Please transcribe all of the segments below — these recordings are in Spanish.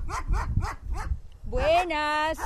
Buenas.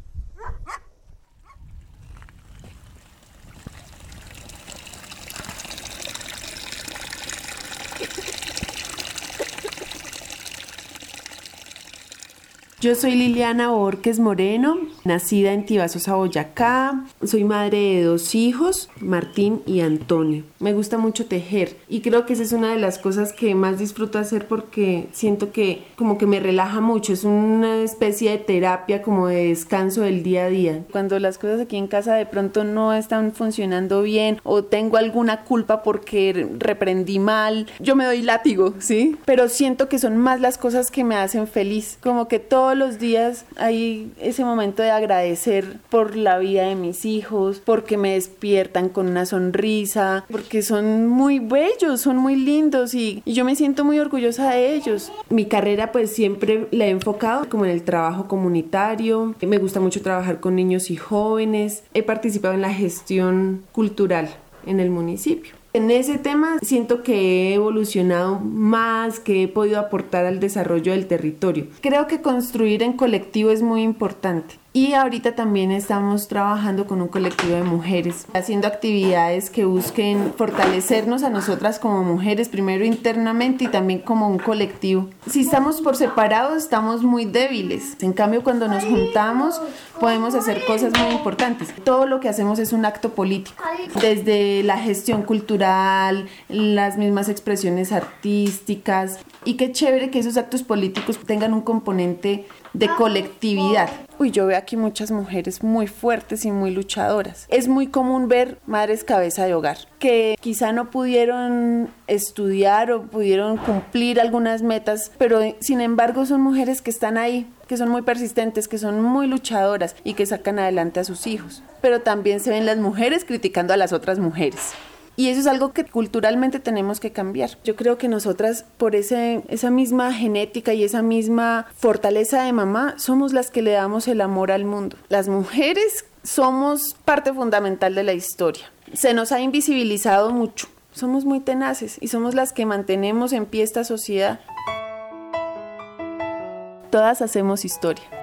Yo soy Liliana Borges Moreno, nacida en Tibasosa, Boyacá. Soy madre de 2 hijos, Martín y Antonio. Me gusta mucho tejer y creo que esa es una de las cosas que más disfruto hacer porque siento que como que me relaja mucho. Es una especie de terapia, como de descanso del día a día. Cuando las cosas aquí en casa de pronto no están funcionando bien o tengo alguna culpa porque reprendí mal, yo me doy látigo, ¿sí? Pero siento que son más las cosas que me hacen feliz. Como que todos los días hay ese momento de agradecer por la vida de mis hijos, porque me despiertan con una sonrisa, porque son muy bellos, son muy lindos y yo me siento muy orgullosa de ellos. Mi carrera pues siempre la he enfocado como en el trabajo comunitario. Me gusta mucho trabajar con niños y jóvenes. He participado en la gestión cultural en el municipio. En ese tema siento que he evolucionado más, que he podido aportar al desarrollo del territorio. Creo que construir en colectivo es muy importante. Y ahorita también estamos trabajando con un colectivo de mujeres, haciendo actividades que busquen fortalecernos a nosotras como mujeres, primero internamente y también como un colectivo. Si estamos por separado, estamos muy débiles. En cambio, cuando nos juntamos, podemos hacer cosas muy importantes. Todo lo que hacemos es un acto político, desde la gestión cultural, las mismas expresiones artísticas. Y qué chévere que esos actos políticos tengan un componente de colectividad. Yo veo aquí muchas mujeres muy fuertes y muy luchadoras. Es muy común ver madres cabeza de hogar que quizá no pudieron estudiar o pudieron cumplir algunas metas, pero sin embargo son mujeres que están ahí, que son muy persistentes, que son muy luchadoras y que sacan adelante a sus hijos. Pero también se ven las mujeres criticando a las otras mujeres. Y eso es algo que culturalmente tenemos que cambiar. Yo creo que nosotras, por esa misma genética y esa misma fortaleza de mamá, somos las que le damos el amor al mundo. Las mujeres somos parte fundamental de la historia. Se nos ha invisibilizado mucho. Somos muy tenaces y somos las que mantenemos en pie esta sociedad. Todas hacemos historia.